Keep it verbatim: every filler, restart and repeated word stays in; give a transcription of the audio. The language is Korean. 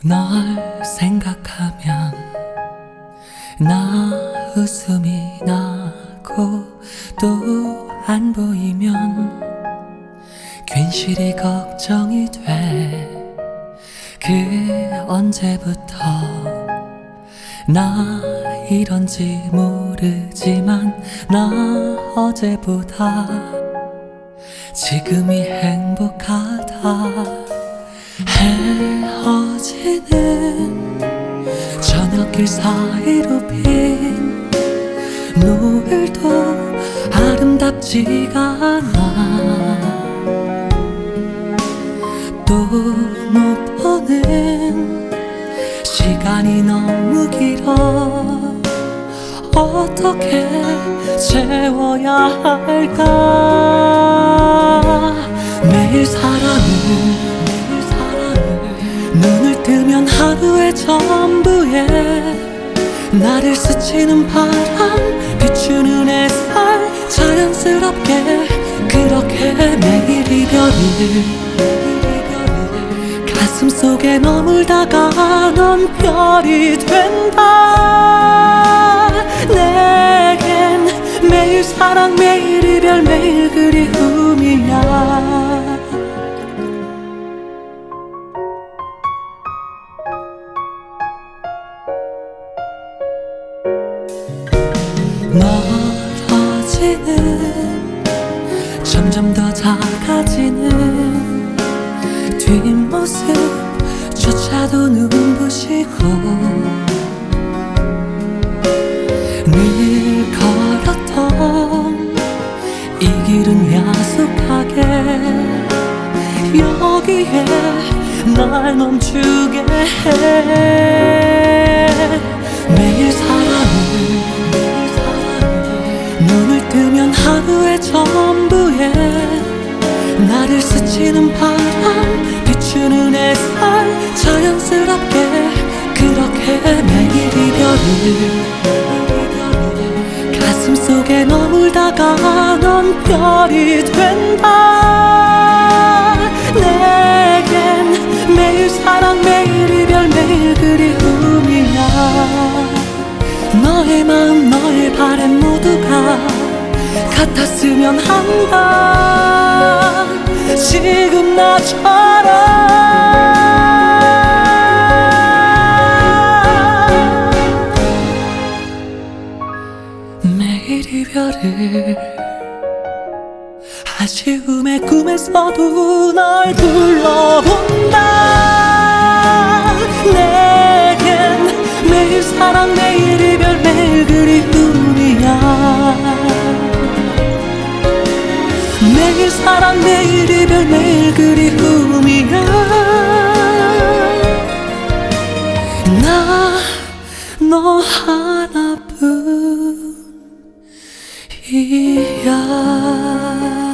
널 생각하면 나 웃음이 나고 또 안 보이면 괜시리 걱정이 돼. 그 언제부터 나 이런지 모르지만 나 어제보다 지금이 행복하다. 헤어지는 저녁길 사이로 핀 노을도 아름답지가 않아. 또 못 보는 시간이 너무 길어. 어떻게 채워야 할까. 매일 사랑을 눈을 뜨면 하루의 전부에 나를 스치는 바람 비추는 햇살 자연스럽게 그렇게 매일 이별을 가슴속에 머물다가 넌 별이 된다. 내겐 매일 사랑 매일 이별 매일 그리움이야. 멀어지는 점점 더 작아지는 뒷모습조차도 눈부시고 늘 걸었던 이 길은 야속하게 여기에 날 멈추게 해. 매일 사랑을 눈을 뜨면 하루의 전부에 나를 스치는 바람 비추는 햇살 자연스럽게 그렇게 매일 이별을 가슴속에 머물다가 넌 별이 된다. 내겐 매일 사랑 매일 이별 매일 그리움이야. 너의 마음 너의 바람 모두가 같았으면 한다. 지금 나처럼 매일 이별을 아쉬움의 꿈에서도 널 불러본다. 내겐 매일 사랑 매일 이별 매일 그리움이야. 매일 사랑 매일 이별 매일 그리움이야. 나 너 하나뿐이야.